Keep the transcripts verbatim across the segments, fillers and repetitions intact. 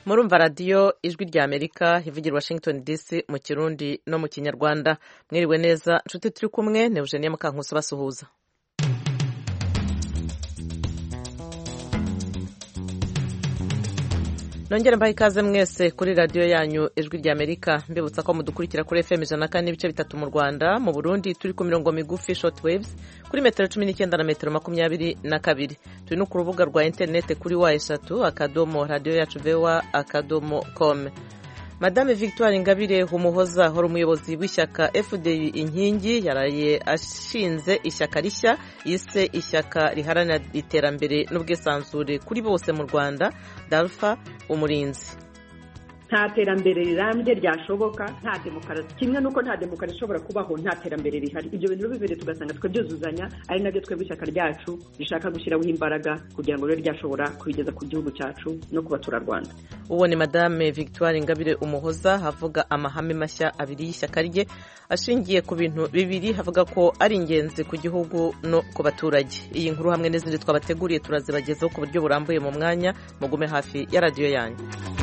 murumva radiyo ijwi rya Amerika ivugira Washington D C mu Kirundi no mu Kinyarwanda. Mwiriwe neza nshuti turi kumwe, ni Eugenie Mukankusi basuhuza. Nongera mbaye ikaze mwese kuri radiyo yanyu ijwi rya Amerika, mbibutsa ko mudukurikira kuri F M ijana na kane n'ibice bitatu mu Rwanda, mu Burundi turi ku mirongo migufi short waves kuri metero cumi n'icyenda na metero makumyabiri na kabiri. Turi no ku rubuga rwa interinete kuri wa eshatu akadomo radiyo yacu vewa akadomo com. Madame Victoire Ingabire Umuhoza hora umuyobozi w'ishyaka F D U Inkingi yaraye ashinze ishyaka rishya yise ishyaka riharanira iterambere n'ubwisanzure kuri bose mu Rwanda, Dalfa Umurinzi. Nta terambere rirambye ryashoboka, nta demokarasi, kimwe nuko nta demokarasi ishobora kubaho nta terambere rihari. Ibyo bintu bibiri tugasanga twe byuzuzanya, ari nabyo twebwe ishyaka ryacu rishaka gushyiraho imbaraga kugira ngo rero ryashobora kubigeza ku gihugu cyacu no ku baturarwanda. Uwo ni Madame Victoire Ingabire Umuhoza havuga amahame mashya abiri y'ishyaka rye ashingiye ku bintu bibiri, havuga ko ari ingenzi ku gihugu no ku baturage. Iyi nkuru hamwe n'izindi twabateguriye turazibagezaho ku buryo burambuye mu mwanya, mugume hafi ya radiyo yanyu.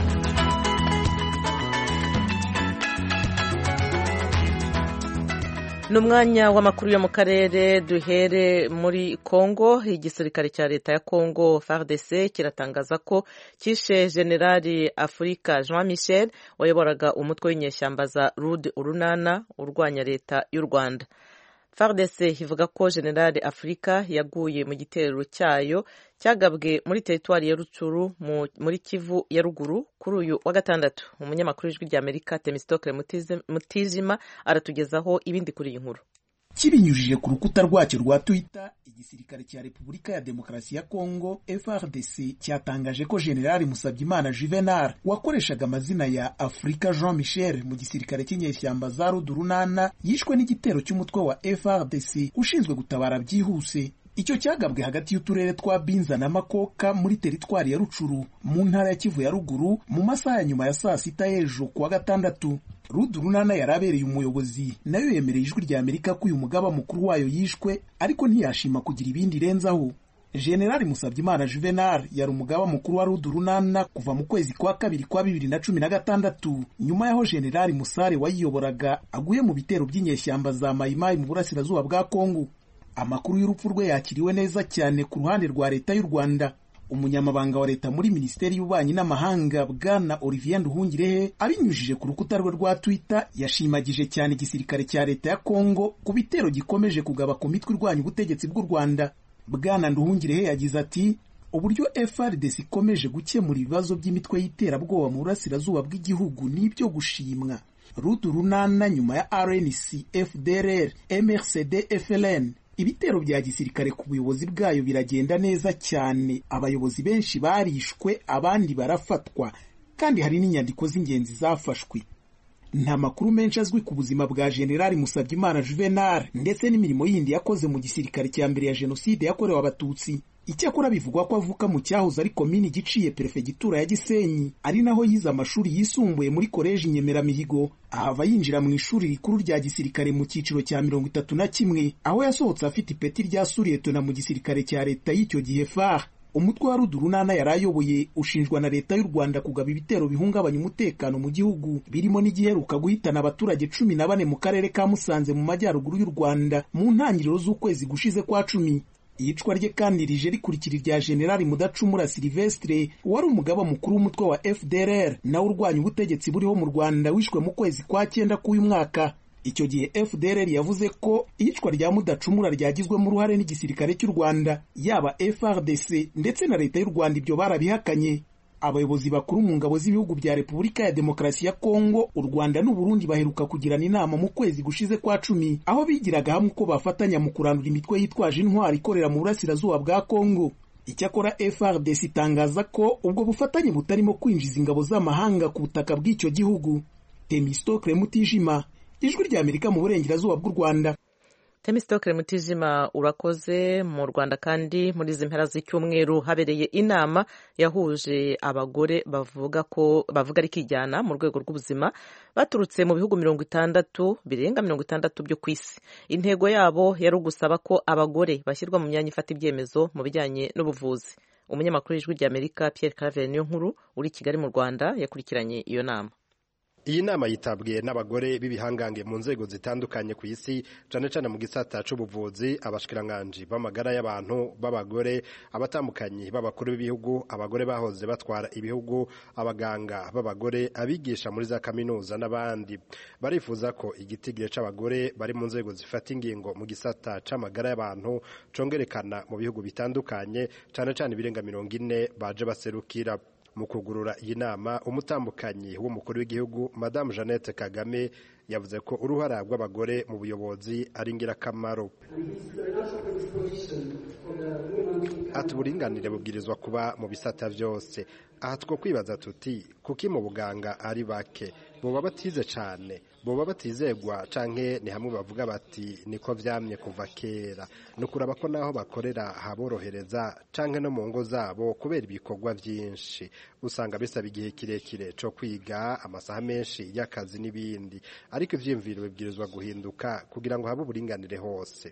Numwanya w'amakuru yo mu karere, duhere muri Kongo. Igisirikare cya leta ya Kongo F A R D C kiratangaza ko kishe Generali Afrika Jean Michel wayoboraga umutwe w'inyeshyamba za Rude Urunana urwanya leta y'u Rwanda. F A R D C ivuga ko Generali Afrika yaguye mu gitero cyayo cyagabwe muri teritwari ya Rucuru muri Kivu ya ruguru kuri uyu wa gatandatu. Umunyamakuru w'ijwi rya Amerika Temistokle Mutijima aratugezaho ibindi kuri iyi nkuru. Kibinyujije ku rukuta rwacyo rwa Twitter, igisirikare cya Repubulika ya Demokarasi ya Kongo F A R D C cyatangaje ko Generali Musabyimana Juvenal wakoreshaga amazina ya Afrika Jean Michel mu gisirikare cy'inyeshyamba za Rudurunana yishwe n'igitero cy'umutwe wa F A R D C ushinzwe gutabara byihuse. Icyo cyagabwe hagati y'uturere twa Binza na Makoka muri teritwari ya Rucuru mu ntara ya Kivu ya ruguru mu masaha ya nyuma ya saa sita y'ejo kuwa gatandatu. Rudurunana yarabereye umuyobozi, nayo yemereye ijwi rya Amerika ko uyu mugaba mukuru wayo yishwe, ariko ntiyashima kugira ibindi renzaho. Generali Musabyimana Juvenal yari umugaba mukuru wa Rudurunana kuva mu kwezi kwa kabiri kwa bibiri na cumi na gatandatu, nyuma yaho Generali Musare wayiyoboraga aguye mu bitero by'inyeshyamba za Mayimayi mu burasirazuba bwa Kongo. Amakuru y'urupfu rwe yakiriwe neza cyane ku ruhande rwa leta y'u Rwanda. Umunyamabanga wa leta muri Minisiteri y'Ububanyi n'Amahanga Bwana Olivier Nduhungirehe abinyujije ku rukuta rwe rwa Twitter yashimagije cyane igisirikare cya leta ya Kongo ku bitero gikomeje kugaba ku mitwe irwanya ubutegetsi bw'u Rwanda. Bwana Nduhungirehe yagize ati, uburyo F A R D C ikomeje gukemura ibibazo by'imitwe y'iterabwoba mu burasirazuba bw'igihugu n'ibyo gushimwa. Rudurunana nyuma ya R N C, F D L R, M R C D, F L N. Ibitero bya gisirikare ku buyobozi bwayo biragenda neza cyane, abayobozi benshi barishwe abandi barafatwa, kandi hari n'inyandiko z'ingenzi zafashwe. Nta makuru menshi azwi ku buzima bwa Generali Musabyimana Juvenal ndetse n'imirimo yindi yakoze mu gisirikare cya mbere ya Jenoside yakorewe Abatutsi. Icyakora bivugwa ko avuka mu cyahoze ari komini Giciye perefegitura ya Gisenyi, ari naho yize amashuri yisumbuye muri koleji Nyemeramihigo, ahava yinjira mu ishuri rikuru rya gisirikare mu cyiciro cya mirongo itatu na kimwe, aho yasohotse afite ipeti rya suriyetona mu gisirikare cya leta y'icyo gihe F A R. Umutwe wa Rudurunana yarayoboye ushinjwa na leta y'u Rwanda kugaba ibitero bihungabanya umutekano mu gihugu, birimo n'igiheruka guhitana abaturage cumi na bane mu karere ka Musanze mu majyaruguru y'u Rwanda mu ntangiriro z'ukwezi gushize kwa cumi. Iyicwa rye kandi rije rikurikira irya Generali Mudacumura Silvestre wari umugaba mukuru w'umutwe wa F D L R nawe urwanya ubutegetsi buriho mu Rwanda wishwe mu kwezi kwa cyenda k'uyu mwaka. Icyo gihe F D L R yavuze ko iyicwa rya Mudacumura ryagizwemo uruhare n'igisirikare cy'u Rwanda, yaba F A R D C ndetse na leta y'u Rwanda ibyo barabihakanye. Abayobozi bakuru mu ngabo z'ibihugu bya Repubulika ya Demokarasi ya Kongo, u Rwanda n'u Burundi baheruka kugirana inama mu kwezi gushize kwa cumi, aho bigiraga hamwe uko bafatanya mu kurandura imitwe yitwaje intwari ikorera mu burasirazuba bwa Kongo. Icyakora F A R D C itangaza ko ubwo bufatanye butarimo kwinjiza ingabo z'amahanga ku butaka bw'icyo gihugu. Temistokle Mutijima, ijwi rya Amerika mu burengerazuba bw'u Rwanda. Temistokle Mutijima urakoze. Mu Rwanda kandi muri izi mpera z'icyumweru habereye inama yahuje abagore bavuga ko bavuga ari kijyana mu rwego rw'ubuzima baturutse mu bihugu mirongo itandatu birenga mirongo itandatu byo ku isi. Intego yabo yari ugusaba ko abagore bashyirwa mu myanya ifata ibyemezo mu bijyanye n'ubuvuzi. umunyamakuru w'ijwi ry'Amerika Pierre Claver Niyonkuru uri Kigali mu Rwanda yakurikiranye iyo nama. Iyi nama yitabwiye n'abagore b'ibihangange mu nzego zitandukanye ku isi cyane cyane mu gisata c'ubuvuzi, abashikiranganje b'amagara y'abantu b'abagore, abatambukanyi b'abakuru b'ibihugu, abagore bahoze batwara ibihugu, abaganga b'abagore, abigisha muri za kaminuza n'abandi. Barifuza ko igitigire c'abagore bari mu nzego zifata ingingo mu gisata c'amagara y'abantu congerekana mu bihugu bitandukanye cyane cyane ibirenga mirongo ine baje baserukira. Mu kugurura iyi nama umutambukanyi w'umukuru w'igihugu Madame Jeannette Kagame yavuze ko uruhara rw'abagore mu buyobozi ari ingirakamaro. Ati uburinganire bubwirizwa kuba mu bisata byose. Aha two kwibaza tuti kuki mu buganga ari bake, boba batize cyane, boba batizegwa canke ni hamwe bavuga bati niko vyamye kuva kera. Nukuraba ko naho bakorera haborohereza canke no mu ngo zabo kubera ibikorwa vyinshi. Usanga bisaba igihe kirekire co kwiga, amasaha menshi y'akazi n'ibindi. Ariko ivyimviro bibwirizwa guhinduka kugira ngo habe uburinganire hose.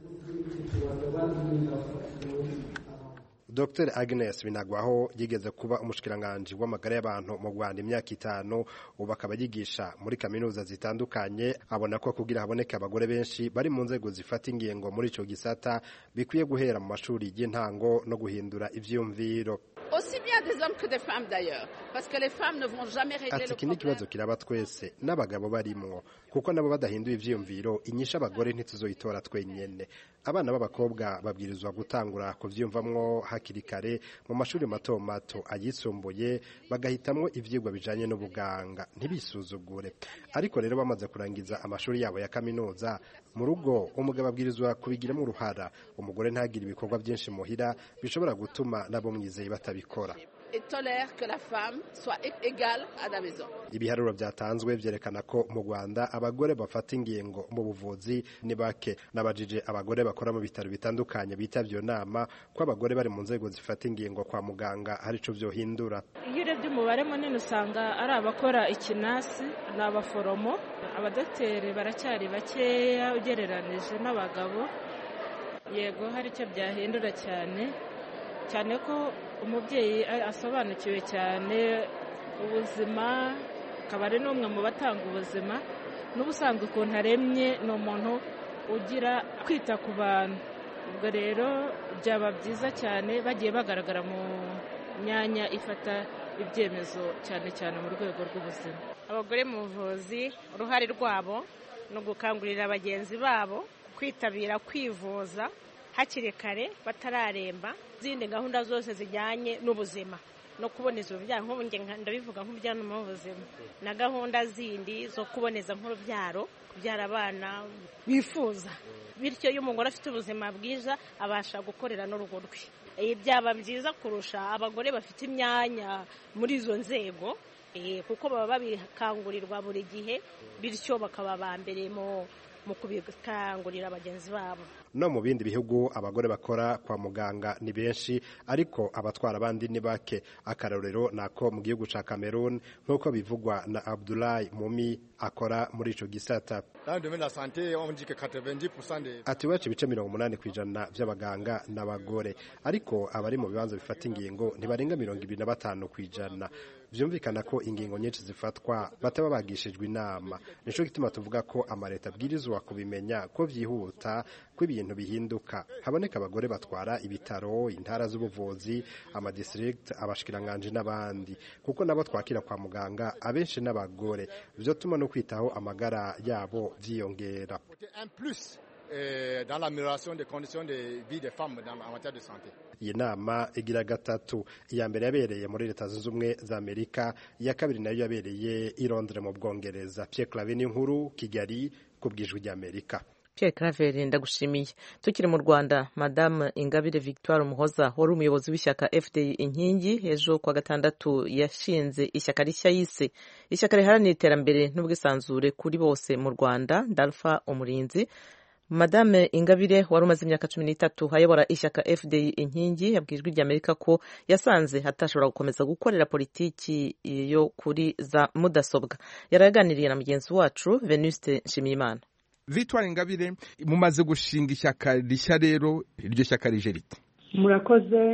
Doctor Agnes Binagwaho yigeze kuba umushikiranganje w'amagara y'abantu mu Rwanda imyaka itanu, ubu akaba yigisha muri kaminuza zitandukanye. Abona ko kugira haboneke abagore benshi bari mu nzego zifata ingingo muri ico gisata bikwiye guhera mu mashuri y'intango no guhindura ivyumviro. Aussi bien des hommes que des femmes d'ailleurs, parce que les femmes ne vont jamais régler le problème. Ikibazo kiraba twese n'abagabo barimwo, kuko nabo badahinduye ivyumviro inyisha abagore ntituzoyitora twenyene. Abana b'abakobwa babwirizwa gutangura kuvyumvamwo hakiri kare mu mashuri mato mato ayisumbuye, bagahitamwo ivyigwa bijanye n'ubuganga, ntibisuzugure. Ariko rero bamaze kurangiza amashuri yabo ya kaminuza, mu rugo umugabo abwirizwa kubigiramo uruhara. Umugore ntagira ibikorwa byinshi muhira bishobora gutuma nabo mwizeye batabikora. Et tolère que la femme soit égale à la maison. Ibiharuro byatanzwe byerekana ko mu Rwanda abagore bafata ingingo mu buvuzi ni bake. Nabajije abagore bakora mu bitaro bitandukanye bitavyo nama ko abagore bari mu nzego zifata ingingo kwa muganga hari ico vyohindura. Iyo urebye umubare munini usanga ari abakora ikinasi n'abaforomo, abadokiteri baracyari bakeya ugereranije n'abagabo. Yego hari icyo byahindura cyane cyane ko umubyeyi asobanukiwe cyane ubuzima, akaba ari n'umwe mu batanga ubuzima. N'ubusanzwe ukuntu aremye ni umuntu ugira kwita ku bantu. Ubwo rero byaba byiza cyane bagiye bagaragara mu myanya ifata ibyemezo cyane cyane mu rwego rw'ubuzima. Abagore mu buvuzi uruhare rwabo no gukangurira bagenzi babo kwitabira kwivuza hakiri kare batararemba, zindi gahunda zose zijyanye n'ubuzima no kuboneza urubyaro. Nk'ubu ndabivuga nk'ubujyana mu buzima na gahunda zindi zo kuboneza nk'urubyaro, kubyara abana bifuza, bityo iyo umugore afite ubuzima bwiza abasha gukorera n'urugo rwe. Iyi byaba byiza kurusha abagore bafite imyanya muri izo nzego, kuko baba babikangurirwa buri gihe, bityo bakaba ba mbere mu mu kubikangurira bagenzi babo. No mu bindi bihugu abagore bakora kwa muganga ni benshi, ariko abatwara abandi ni bake. Akarorero nako mu gihugu ca Cameroon nk'uko bivugwa na Abdoulaye Mumi akora muri ico gisata. Ati wacu ibice mirongo umunani kw'ijana vy'abaganga n'abagore, ariko abari mu bibanza bifata ingingo ntibarenga mirongo ibiri na batanu kw'ijana. Vyumvikana ko ingingo nyinshi zifatwa bataba bagishijwe inama. Nico gituma tuvuga ko amareta abwirizwa kubimenya ko vyihuta ko ibintu bihinduka, haboneka abagore batwara ibitaro, intara z'ubuvuzi, ama district, abashikiranganje n'abandi, kuko nabo twakira kwa muganga abenshi n'abagore. Vyotuma no kwitaho amagara yabo vyiyongera. Dans l'amélioration des conditions de vie des femmes dans, en matière de santé. Iyi nama igira gatatu, iya mbere yabereye muri Leta Zunze Ubumwe za Amerika, iya kabiri nayo yabereye i Londres mu Bwongereza. Pierre Claver Niyonkuru, Kigali, ku bw'Ijwi ry'Amerika. Pierre Claver ndagushimiye. Tukiri mu Rwanda, Madame Ingabire Victoire Umuhoza wari umuyobozi w'ishyaka F D I Inkingi ejo kwa gatandatu yashinze ishyaka rishya yise ishyaka riharanira iterambere n'ubwisanzure kuri bose mu Rwanda, Dalpha Umurinzi. Madame Ingabire wari umaze imyaka cumi n'itatu hayobora ishyaka F D I Inkingi yabwijwe ry'Amerika ko yasanze hatashobora gukomeza gukorera politiki yo kuri za mudasobwa. Yaraganiriye na mugenzi wacu Venuste Nshimiyimana. Victoire Ingabire mumaze gushinga ishyaka rishya, rero iryo shyaka rije rite? Murakoze.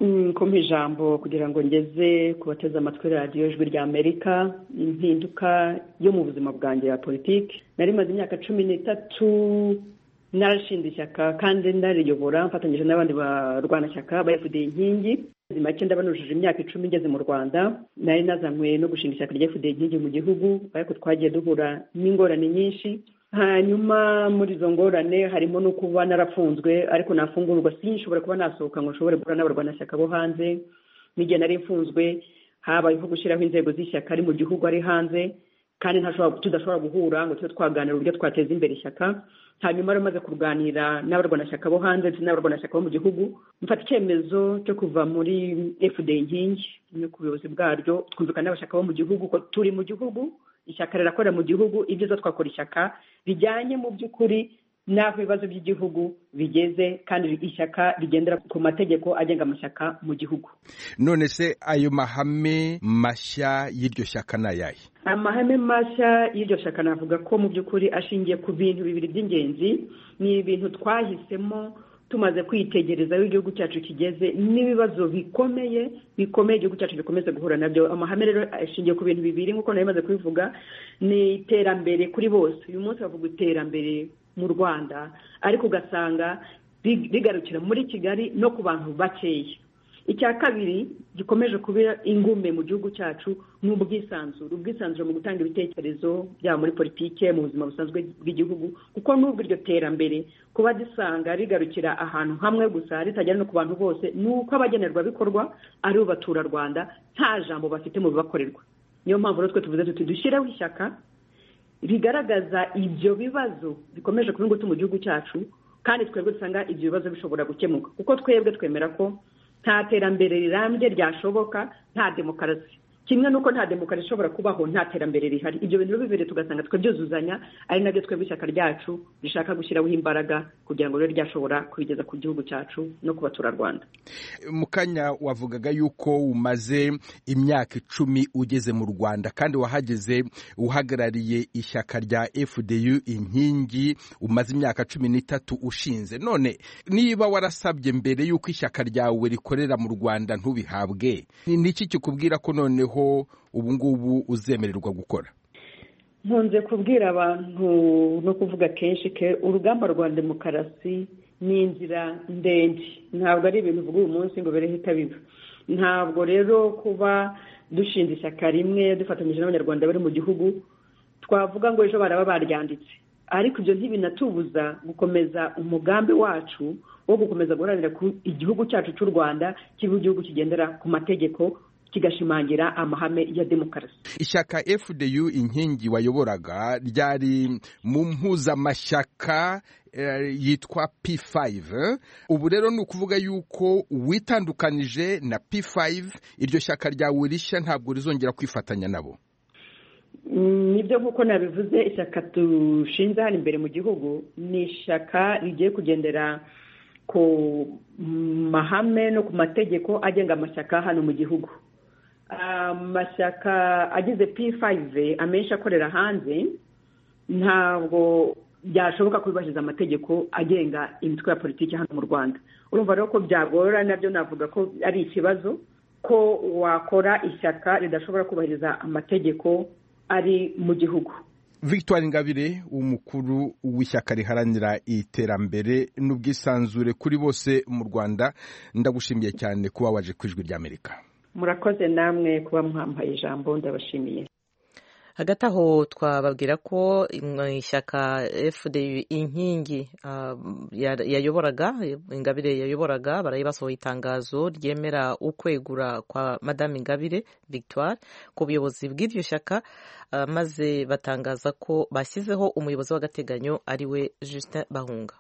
kumpa ijambo kugira ngo ngeze ku bateze amatwi radiyo ijwi rya Amerika impinduka yo mu buzima bwanjye ya politiki. Nari maze imyaka cumi n'itatu narashinze ishyaka kandi nariyobora mfatanyije n'abandi barwanashyaka ba F D inkingi. Make ndabanujije imyaka icumi ngeze mu Rwanda. Nari nazanywe no gushinga ishyaka rya F D inkingi mu gihugu, ariko twagiye duhura n'ingorane nyinshi. Hanyuma muri izo ngorane harimo no kuba narafunzwe, ariko nafungurwa sinshobora kuba nasohoka ngo nshobore guhura n'abarwanashyaka bo hanze. N'igihe nari mfunzwe habayeho gushyiraho inzego z'ishyaka ari mu gihugu ari hanze, kandi ntashobora tudashobora guhura ngo tube twaganira uburyo twateza imbere ishyaka. Hanyuma rero maze kuganira n'abarwanashyaka bo hanze ndetse n'abarwanashyaka bo mu gihugu, mfata icyemezo cyo kuva muri F D inkingi no ku buyobozi bwaryo, twumvikana n'abashaka bo mu gihugu ko turi mu gihugu, ishyaka rirakorera mu gihugu, ibyiza twakora ishyaka bijyanye mu by'ukuri n'aho ibibazo by'igihugu bigeze, kandi ishyaka rigendera ku mategeko agenga amashyaka mu gihugu. None se ayo mahame mashya y'iryo shyaka ni ayahe? Amahame mashya y'iryo shyaka navuga ko mu by'ukuri ashingiye ku bintu bibiri by'ingenzi. Ni ibintu twahisemo tumaze kwitegereza aho igihugu cyacu kigeze n'ibibazo bikomeye bikomeye igihugu cyacu gikomeze guhura nabyo. Amahame rero ashingiye ku bintu bibiri nk'uko nari maze kubivuga. Ni iterambere kuri bose. Uyu munsi bavuga iterambere mu Rwanda, ariko ugasanga bigarukira muri Kigali no ku bantu bakeya. Icya kabiri gikomeje kuba ingume mu gihugu cyacu ni ubwisanzure ubwisanzure mu gutanga ibitekerezo byaba muri politike, mu buzima busanzwe bw'igihugu, kuko n'ubwo iryo terambere kuba dusanga rigarukira ahantu hamwe gusa ritajyana no ku bantu bose, nuko abagenerwabikorwa ari bo baturarwanda nta jambo bafite mu bibakorerwa. Niyo mpamvu rero twe tuvuze tuti dushyireho ishyaka rigaragaza ibyo bibazo bikomeje kuba ingutu mu gihugu cyacu, kandi twebwe dusanga ibyo bibazo bishobora gukemuka, kuko twebwe twemera ko nta terambere rirambye ryashoboka nta demokarasi, kimwe nuko nta demokarasi ishobora kubaho nta terambere rihari. Ibyo bintu bibiri tugasanga twe byuzuzanya, ari nabyo twebwe ishyaka ryacu rishaka gushyiraho imbaraga kugira ngo rero ryashobora kubigeza ku gihugu cyacu no ku baturarwanda. Mukanya wavugaga yuko umaze imyaka icumi ugeze mu Rwanda, kandi wahageze uhagarariye ishyaka rya F D U inkingi, umaze imyaka cumi n'itatu ushinze. None niba warasabye mbere yuko ishyaka ryawe rikorera mu Rwanda ntubihabwe, ni iki kikubwira ko noneho ubu ngubu uzemererwa gukora? Nkunze kubwira abantu no kuvuga kenshi ke urugamba rwa demokarasi ni inzira ndende, ntabwo ari ibintu uvuga uyu munsi ngo birehita biba. Ntabwo rero kuba dushinze ishyaka rimwe dufatanyije n'abanyarwanda bari mu gihugu twavuga ngo ejo baraba baryanditse, ariko ibyo ntibinatubuza gukomeza umugambi wacu wo gukomeza guharanira ku igihugu cyacu cy'u Rwanda kiba igihugu kigendera ku mategeko, kigashimangira amahame ya demokarasi. Ishyaka F D U inkingi wayoboraga ryari mu mpuzamashyaka uh, yitwa P five. Ubu rero ni ukuvuga yuko witandukanije na P five, iryo shyaka ryawe rishya ntabwo rizongera kwifatanya nabo. Nibyo nk'uko nabivuze, ishyaka dushinze hano imbere mu gihugu ni ishyaka rigiye kugendera ku mahame no ku mategeko agenga amashyaka hano mu gihugu. Amashyaka agize P five amenshi akorera hanze ntabwo byashoboka kubahiriza amategeko agenga imitwe ya politiki hano mu Rwanda. Urumva rero ko byagora, nabyo navuga ko ari ikibazo ko wakora ishyaka ridashobora kubahiriza amategeko ari mu gihugu. Victoire Ingabire, umukuru w'ishyaka riharanira iterambere n'ubwisanzure kuri bose mu Rwanda, ndagushimiye cyane kuba waje ku Ijwi ry'Amerika. Murakoze namwe kuba muhampaye ijambo, ndabashimiye. Hagati aho twababwira ko ishyaka F D U inkingi uh, yayoboraga Ingabire yayoboraga baraye basohoye itangazo ryemera ukwegura kwa Madame Ingabire Victoire ku buyobozi bw'iryo shyaka, uh, maze batangaza ko bashyizeho umuyobozi w'agateganyo ari we Justin Bahunga.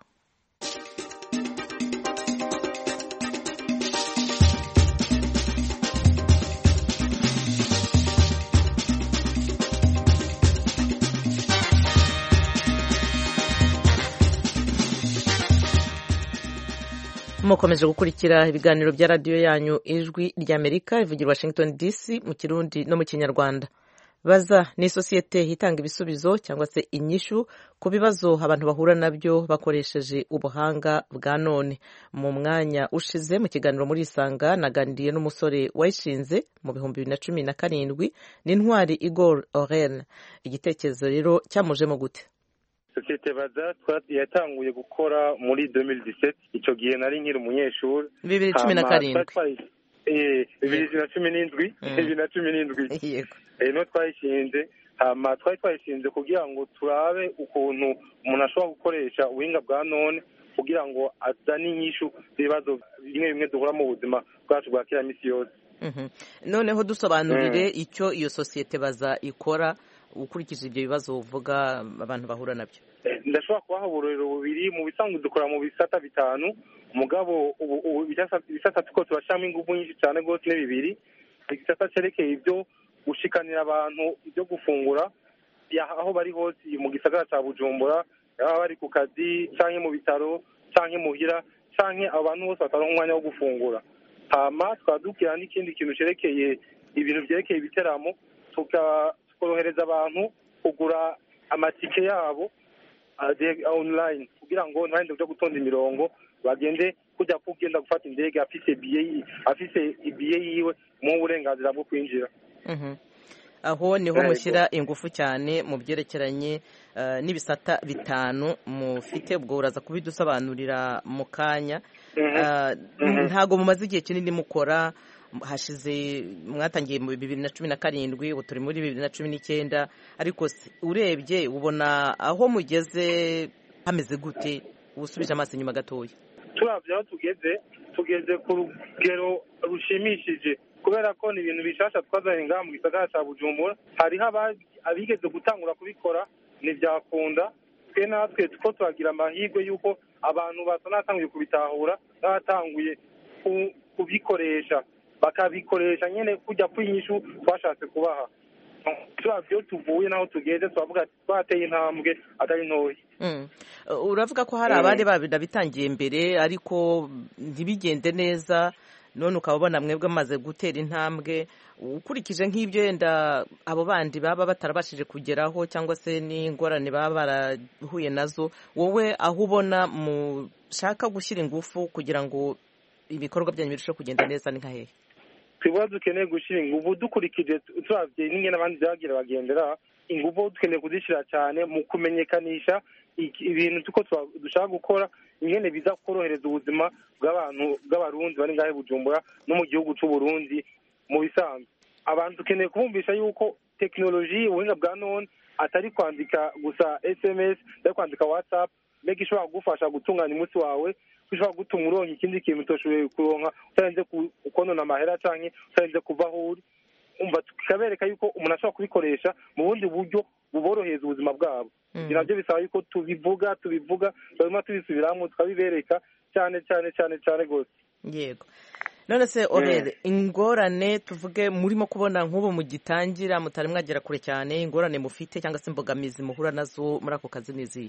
Mukomeje gukurikira ibiganiro bya radiyo yanyu Ijwi ry'Amerika ivugira Washington D C mu Kirundi no mu Kinyarwanda. baza ni isosiyete itanga ibisubizo cyangwa se inyishu ku bibazo abantu bahura nabyo bakoresheje ubuhanga bwa none. Mu mwanya ushize mu kiganiro muri Isanga naganiriye n'umusore wayishinze mu bihumbi bibiri na cumi na karindwi n'intwari Igor Oren. Igitekerezo rero cyamujemo gute? Sosiyete baza yatanguye gukora muri deux mille dix-sept, icyo gihe nari nkiri umunyeshuri. bibiri na cumi na karindwi eh bibiri na cumi n'indwi bibiri na cumi n'indwi yego eh no twayishinze hama twari twayishinze kugira ngo turabe ukuntu umuntu ashobora gukoresha ubuhinga bwa none kugira ngo azane inyishu z'ibibazo bimwe bimwe duhura mu buzima bwacu bwa kera misi yose. Noneho dusobanurire icyo iyo sosiyete baza ikora ukurikije ibyo bibazo uvuga abantu bahura nabyo. Ndashobora kubaha uburero bubiri. Mu bisanzwe dukora mu bisata bitanu, umugabo ibisata tuko turashamo ingufu nyinshi cyane rwose ni bibiri. Igisata cyerekeye ibyo gushikanira abantu ibyo gufungura aho bari hose mu gisagara cya Bujumbura, baba bari ku kazi cyangwa mu bitaro cyangwa muhira cyangwa abantu bose bataronka umwanya wo gufungura. Hama twadukira n'ikindi kintu cyerekeye ibintu byerekeye ibiteramo, tukorohereza abantu kugura amatike yabo online kugira ngo ntibande byo gutonda imirongo, bagende kujya kugenda gufata indege afise biye afise ibiye yiwe mu burenganzira bwo kwinjira. Aho niho mushyira ingufu cyane mu byerekeranye n'ibisata bitanu mufite, ubwo uraza kubidusobanurira mu kanya. Ntago mumaze igihe kinini mukora, hashize mwatangiye mu bibiri na cumi na karindwi, ubu turi muri bibiri na cumi n'icyenda, ariko urebye ubona aho mugeze hameze gute? Ubusubije amaso inyuma gatoya. Turavye aho tugeze tugeze ku rugero rushimishije kubera ko ni ibintu bishasha twazanye ngaha mu gisagara cya Bujumbura. Hariho abigeze gutangura kubikora ntibyakunda, twe natwe tuko turagira amahirwe y'uko abantu batanatanguye kubitahura batanguye kubikoresha bakabikoresha nyene kujya kwinyishu twashatse kubaha. Turavyo tuvuye naho tugeze twavuga twateye intambwe atari ntoyi. Uravuga ko hari abandi babitangiye mbere ariko ntibigende neza, none ukabona mwebwe maze gutera intambwe. Ukurikije nk'ibyo yenda abo bandi baba batarabashije kugeraho cyangwa se n'ingorane baba barahuye nazo, wowe aho ubona mushaka gushyira ingufu kugira ngo ibikorwa byanyu birusheho kugenda neza ni nka hehe? Twebwe dukeneye gushyira ingufu dukurikije turavye n'ingene n'abandi byagira bagendera, ingufu dukeneye kuzishyira cyane mu kumenyekanisha ibintu tuko dushaka gukora, ingene biza korohereza ubuzima bw'abantu bw'abarundi bari ngahe Bujumbura no mu gihugu cy'u Burundi. Mu bisanzwe abantu dukeneye kubumvisha yuko teknoloji ubuhinga bwa none atari kwandika gusa S M S, atari kwandika WhatsApp, mbega ishobora kugufasha gutunganya umunsi wawe, ushobora gutuma uronka ikindi kintu utoshoboye kuronka utarenze konona amahera canke utarenze kuva aho uri. Umva tukabereka yuko umuntu ashobora kubikoresha mu bundi buryo buborohereza ubuzima bwabo. Ibyo nabyo bisaba yuko tubivuga tubivuga barimo tubisubiramwo tukabibereka cyane cyane cyane cyane gose. Yego. None se Orere, ingorane tuvuge murimo kubona nk'ubu mu gitangira mutari mwagera kure cyane, ingorane mufite cyangwa se imbogamizi muhura nazo muri ako kazi nizihe?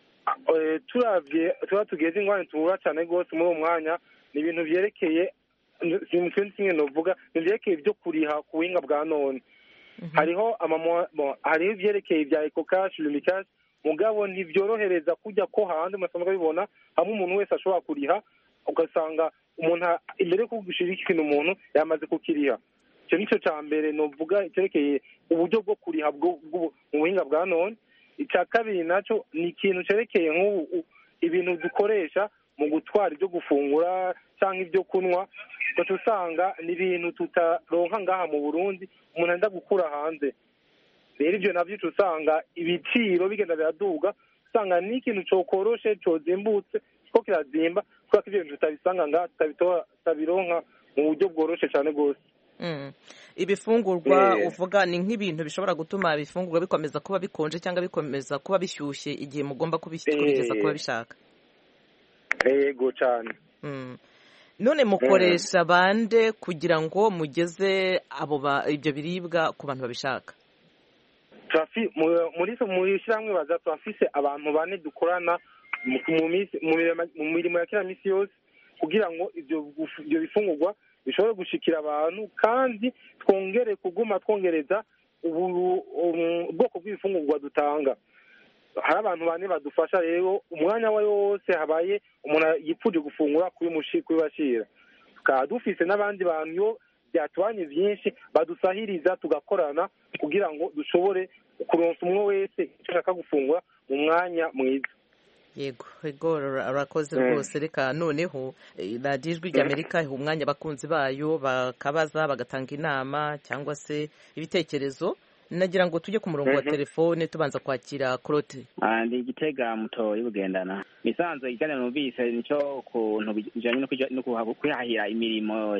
Turavye tuba tugeze ingorane tuhura cyane gose muri uwo mwanya ni ibintu byerekeye simukindi kimwe novuga ni byerekeye byo kuriha ku buhinga bwa none. Hariho amamo hariho byerekeye bya EcoCash, Lumicash, mugabo ntibyorohereza kujya ko handi masanga bibona hamwe umuntu wese ashobora kuriha, ugasanga umuntu imbere ko gushirika ikintu umuntu yamaze kukiriha. Cyo nico ca mbere novuga cyerekeye uburyo bwo kuriha bwo mu buhinga bwa none. Icya kabiri naco ni ikintu cyerekeye nk'ubu ibintu dukoresha mu gutwara ibyo gufungura cyangwa ibyo kunywa, ko usanga ni ibintu tutaronka ngaha mu Burundi umuntu anda gukura hanze. Rero ibyo navyo usanga ibiciro bigenda biraduga, usanga ni ikintu cyo koroshe cyo zimbutse ko kirazimba kuko ibyo bintu tutabisanga ngaha tutabironka mu buryo bworoshe cyane gose. Ibifungurwa uvuga ni nk'ibintu bishobora gutuma ibifungurwa bikomeza kuba bikonje cyangwa bikomeza kuba bishyushye igihe mugomba kubishyikiriza kuba bishaka. Yego cyane. None mukoresha bande kugira ngo mugeze abo ibyo biribwa ku bantu babishaka? Muri muri shyirahamwe baza twafise abantu bane dukorana mu mirimo ya kila misi yose kugira ngo ibyo bifungurwa bishobora gushikira abantu kandi twongere kuguma twongereza ubwoko bw'ibifungurwa dutanga. Hari abantu bane badufasha rero umwanya we wose habaye umuntu yipfuje gufungura kubibashira, tukaba dufise n'abandi bantu yo byatubanye byinshi badusahiriza tugakorana kugira ngo dushobore kuronsa umwe wese icyo ashaka gufungura mu mwanya mwiza. Yego ego arakoze rwose. Reka noneho radiyo ijwi ry'Amerika iha umwanya abakunzi bayo bakabaza bagatanga inama cyangwa se ibitekerezo. Nagira ngo tujye ku murongo wa telefone tubanza kwakira Claude. Ndi Igitega mutoyi bugendana. Bisanzwe igana numvise nico kuntu bijanye no kwihahira imirimo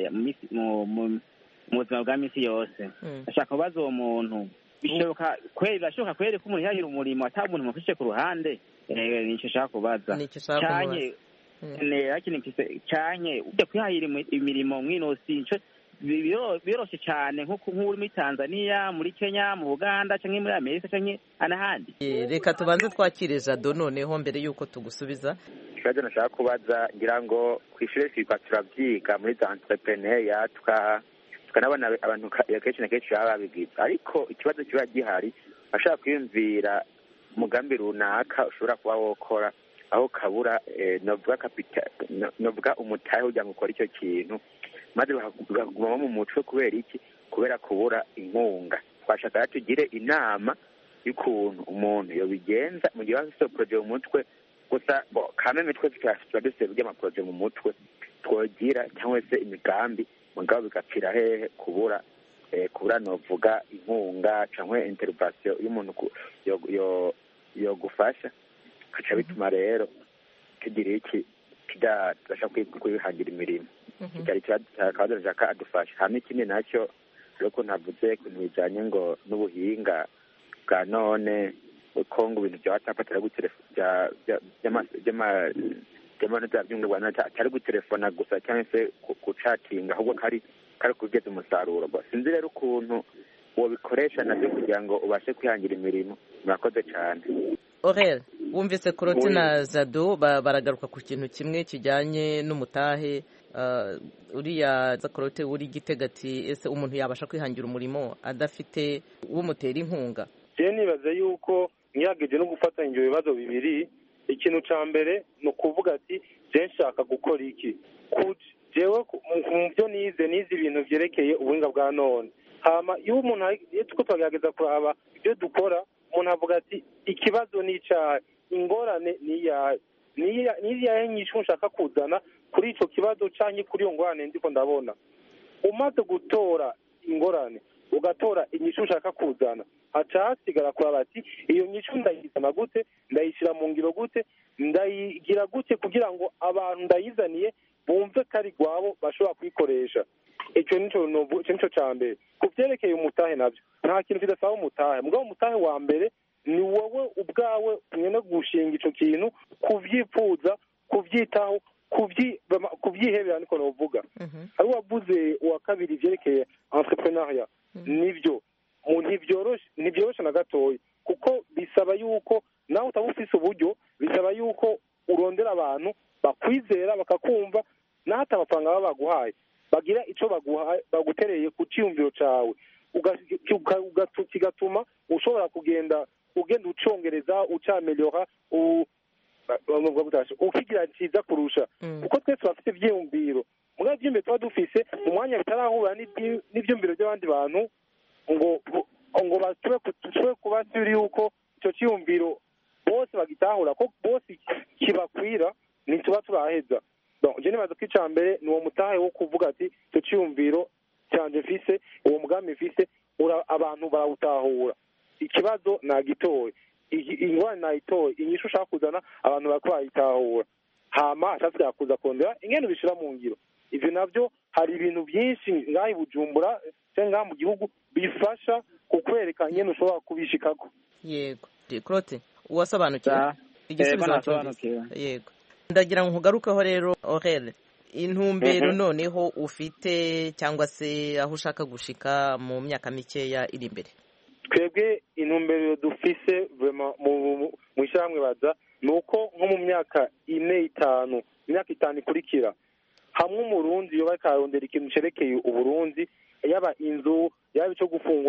mu buzima bwa misi yose. Ashaka kubaza uwo muntu bishoboka kweri birashoboka kweri ko umuntu yahira umurimo ata muntu mufishe ku ruhande. Eh nico shaka kubaza. Cyanye ne yakini cyanye ujya kwihahira imirimo mwinosi nico biroshe cyane nko nk'uri muri Tanzania, muri Kenya, mu Uganda cyangwa muri Amerika cyangwa anahandi. Reka tubanze twakire Jado noneho mbere yuko tugusubiza. Ikibazo nashaka kubaza ngira ngo kw'ishure twitwa turavyiga muri za entrepreneur tuka tukanabona abantu kenshi na kenshi baba babigize, ariko ikibazo kiba gihari ashaka kwiyumvira umugambi runaka ushobora kuba wokora aho kabura novuga capital novuga umutahe kugira ngo ukore icyo kintu maze bakaguma mu mutwe kubera iki kubera kubura inkunga. Twashaka tugire inama y'ukuntu umuntu yobigenza mu gihe bafite projet mu mutwe gusa kame mitwe tukashaka duse by'ama projet mu mutwe twogira cyangwa se imigambi mugabo bigapfira hehe kubura eh, kubura novuga inkunga cyangwa intervention y'umuntu yo yo yo gufasha kaca bituma rero kigira iki kidashaka kwihangira imirimo. Cyari cyakaza jaka adufasha hamwe ikindi nacyo ariko navuze ku bijanye ngo n'ubuhinga bwa none ukongo ibintu bya WhatsApp atari gutelefona bya byama byama byama byumwe atari gutelefona gusa cyangwa se kucatinga ahubwo kari kari kugeza umusaruro. Sinzi rero ukuntu wobikoresha nabyo kugira ngo ubashe kwihangira imirimo. Murakoze cyane. Aurel, wumvise Claude na Jado baragaruka ku kintu kimwe kijyanye n'umutahe. Uriya za Claude uri Gitega ati ese umuntu yabasha kwihangira umurimo adafite uwumutera inkunga? Je nibaze yuko nyageje no gufatanya ibyo bibazo bibiri. Ikintu ca mbere no kuvuga ati je nshaka gukora iki kuji jewe mu byo nize nize ibintu vyerekeye ubuhinga bwa none. Hama iyo umuntu yitwa twagerageza kuraba ibyo dukora umuntu avuga ati ikibazo ni ca ingorane ni ya ni ya nyishu nshaka kuzana kuri ico kibazo canke kuri iyo ngorane ndiko ndabona. Umaze gutora ingorane ugatora inyishu nshaka kuzana haca hasigara kuraba ati iyo nyishu ndayizana gute, ndayishira mu ngiro gute, ndayigira gute kugira ngo abantu ndayizaniye bumve kari gwabo bashobora kwikoresha. Icyo nico nico cyambere kuvyerekeye umutahe navyo nta kintu kidasaba umutahe mugabo umutahe wa mbere ni wowe ubwawe nyene gushinga ico kintu kuvyipfuza kuvyitaho kuvyihebera niko novuga. Ari wavuze uwa kabiri vyerekeye entrepreneuria nivyo ntivyoroshe ntivyoroshe na gatoyi kuko bisaba yuko nawe utabufise uburyo bisaba yuko urondera abantu bakwizera bakakumva nahata amafaranga baba baguhaye bagira ico baguhaye bagutereye ku ciyumviro cawe kigatuma ushobora kugenda ugenda ucongereza ucameliora ukigira ciza kurusha kuko twese bafite ivyiyumviro mugabo ivyiyumviro tuba dufise mu mwanya bitarahura n'ivyiyumviro by'abandi bantu ngo ngo bashobore kuba turi yuko ico ciyumviro bose bagitahura ko bose kibakwira ntituba turaheza. Je nibaza ko ica mbere ni uwo mutahe wo kuvuga ati icyo cyiyumviro cyanje mfise uwo mugambi mfise abantu barawutahura ikibazo nagitoye ingwani nayitoye inyishu ushaka kuzana abantu barako bayitahura hama ashaka kuza kondera ingene bishira mu ngiro. Ivyo navyo hari ibintu byinshi ngahi Bujumbura cyangwa mu gihugu bifasha kukwereka ingene ushobora kubishikako. Yego Claude uwasobanukiwe igisubizo yego ndagira ngo nkugarukeho rero Aurel intumbero noneho ufite cyangwa se aho ushaka gushika mu myaka mikeya iri imbere. Twebwe intumbero dufise vraiment mu ishamwe baza nuko nko mu myaka ine itanu imyaka itanu ikurikira hamwe umurundi yo bakarondera ikintu cerekeye uburundi yaba inzu yaba ico gufungura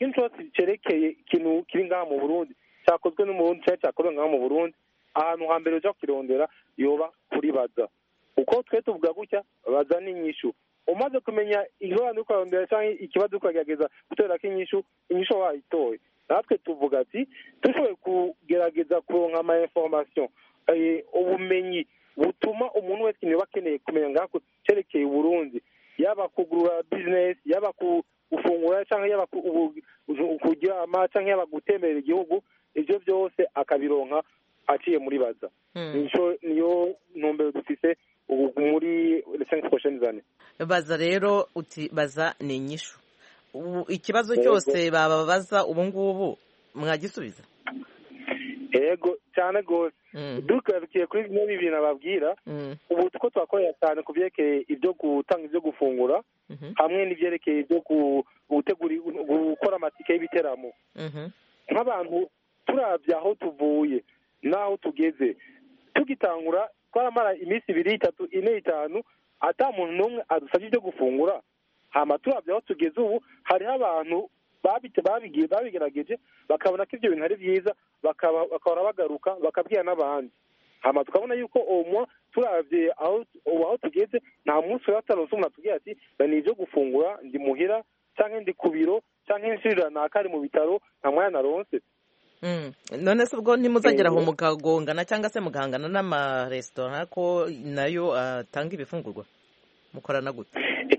ikintu cyose cyerekeye ikintu kiri ngaha mu burundi cyakozwe no mu burundi cyangwa cyakorewe ngaha mu burundi ahantu hambere ujya kukirondera yoba kuri baza uko twe tuvuga gutya baza n'inyishu umaze kumenya ingorane uri kurondera cyangwa ikibazo ukagerageza gutorerako inyishu inyishu wayitoye natwe tuvuga ati dushoboye kugerageza kuronka ama information ubumenyi butuma umuntu wese niba akeneye kumenya ngako cyerekeye uburundi yaba kugura business yaba gufungura cyangwa yaba kuryama cyangwa yaba gutemberera igihugu ibyo byose akabironka aciye muri baza niyo ntumbero dufise muri cinq prochaines années. Baza rero uti baza ni inyishu ikibazo cyose bababaza ubu ngubu mwagisubiza yego cyane rwose dukarukiye kuri bimwe bibiri nababwira ubu tuko twakorera cyane ku byerekeye ibyo gutanga ibyo gufungura hamwe n'ibyerekeye ibyo gutegura gukora amatike y'ibiteramo nk'abantu turabye aho tuvuye n'aho tugeze tugitangura twaramara iminsi ibiri itatu ine itanu ata muntu n'umwe adusabye ibyo gufungura hama turabye aho tugeze ubu hariho abantu babigiye babigerageje bakabona ko ibyo bintu ari byiza bakahora bagaruka bakabwira n'abandi hama tukabona yuko uwo turabye aho aho tugeze nta munsi wataronse umuntu atubwira ati ni ibyo gufungura ndi muhira cyangwa ndi ku biro cyangwa inshirira nakari mu bitaro nta mwanya naronse none se ubwo ntimuzagera aho mukagongana cyangwa se mugahangana n'amaresitora ko nayo atanga ibifungurwa mukorana gute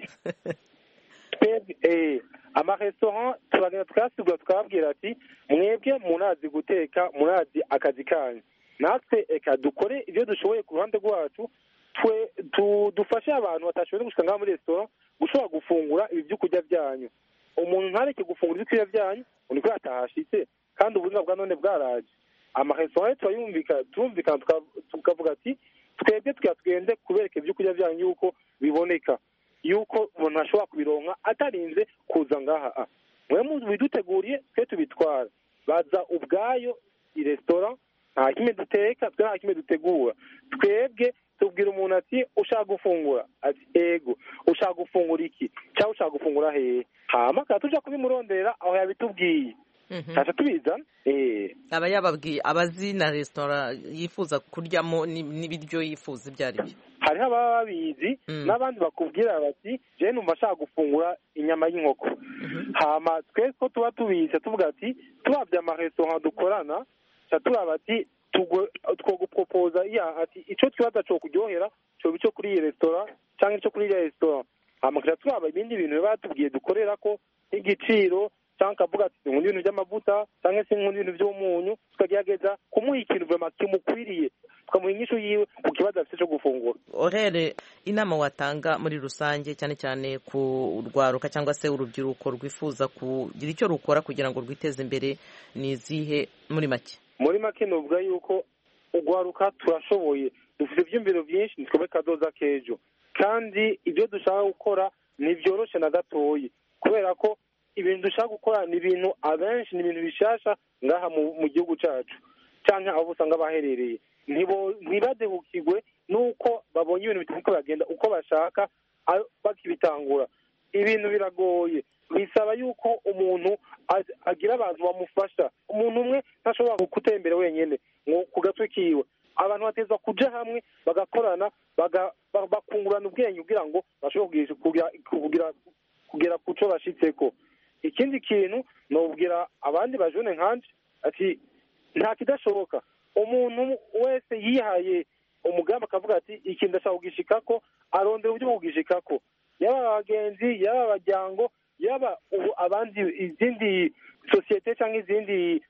amaresitora turagenda tukayasigura tukababwira ati mwebwe munazi guteka munazi akazi kanyu natwe eka dukore ibyo dushoboye ku ruhande rwacu twe dufashe abantu batashoboye gushika ngaha muri resitora gushobora gufungura ibi byo kurya byanyu umuntu ntareke gufungura ibyo kurya byanyu undi ko yatahashitse kandi uburinga bwa none bwaraje amaresitora turayumvikana turumvikana tukavuga ati twebwe twagende kubereka ibyo kurya byanyu yuko biboneka yuko umuntu ashobora kubironka atarinze kuza ngaha mwe mu biduteguriye twe tubitwara baza ubwayo i resitora nta kimwe duteka twe nta kimwe dutegura twebwe tubwira umuntu ati ushaka gufungura ati ego ushaka gufungura iki cyangwa ushaka gufungura hehe hama kandi tujya kubimurondera aho yabitubwiye ntacyo tubizana aba yababwiye abazi na resitora yifuza kuryamo n'ibiryo yifuza ibyo ari byo hariho ababa babizi n'abandi bakubwira bati jewe numva ashaka gufungura inyama y'inkoko hama twese ko tuba tubizi tuvuga ati tubabye amaresitora dukorana turaba ati twogupropoza ati icyo kibazo cyo kuryohera cyoba icyo kuri iyi resitora cyangwa icyo kuri iyi resitora hama turaba ibindi bintu batubwiye dukorera ko nk'igiciro cyangwa akavuga ati nkunda ibintu by'amavuta cyangwa se nkunda ibintu by'umunyu tukagerageza kumuha ikintu vema kimukwiriye tukamuha inyishu yiwe ku kibazo afite cyo gufungura. Orere, inama watanga muri rusange cyane cyane ku rwaruka cyangwa se urubyiruko rwifuza kugira icyo rukora kugira ngo rwiteze imbere ni izihe muri make? Muri make nuvuga yuko urwaruka turashoboye dufite ibyumviro byinshi nitwe kadoza kejo kandi ibyo dushaka gukora ntibyoroshe na gatoyi kubera ko ibintu dushaka gukora ni ibintu abenshi ni ibintu bishasha ngaha mu gihugu cyacu cyangwa aho usanga baherereye ntibadehukirwe n'uko babonye ibintu bitari bagenda uko bashaka bakibitangura. Ibintu biragoye bisaba yuko umuntu agira abantu bamufasha. Umuntu umwe ntashobora gutembera wenyine ku gatwe kiwe. Abantu bateza kuja hamwe bagakorana bakungurana ubwenge kugira ngo bashobore kugira kugera ku cyo bashitseko. Ikindi kintu nobwira abandi bajone nkanje ati nta kidashoboka. Umuntu wese yihaye umugambi akavuga ati iki ndashaka kugishikako arondera uburyo bwo kugishikako, yaba abagenzi yaba abajyango yaba abandi izindi sosiyete cyangwa izindi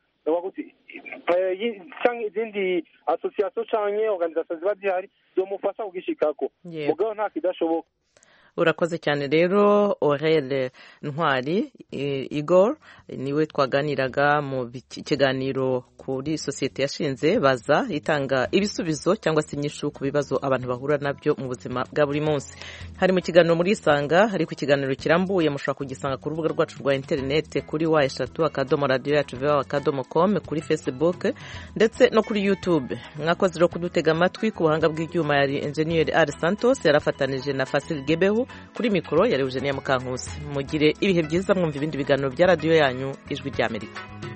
cyangwa izindi association cyangwa organisation ziba zihari zomufasha kugishikako. Mugabo nta kidashoboka. Urakoze cyane rero Aurel Ntwari Igor niwe twaganiraga mu kiganiro kuri sosiyete yashinze Baza itanga ibisubizo cyangwa se inyishu ku bibazo abantu bahura nabyo mu buzima bwa buri munsi. Hari mu kiganiro muri Isanga, hari ku kiganiro kirambuye mushobora kugisanga ku rubuga rwacu rwa internet kuri wa eshatu akadomo radio yacu v akadomo com, kuri Facebook ndetse no kuri YouTube. Mwakoze rero kudutega amatwi. Ku buhanga bw'ibyuma yari Engineer Ari Santos yarafatanije na Fasil Gebehu. makuru kuri mikoro yari Eugenia Mukankusi. Mugire ibihe byiza mwumva ibindi biganiro bya radiyo yanyu Ijwi ry'Amerika.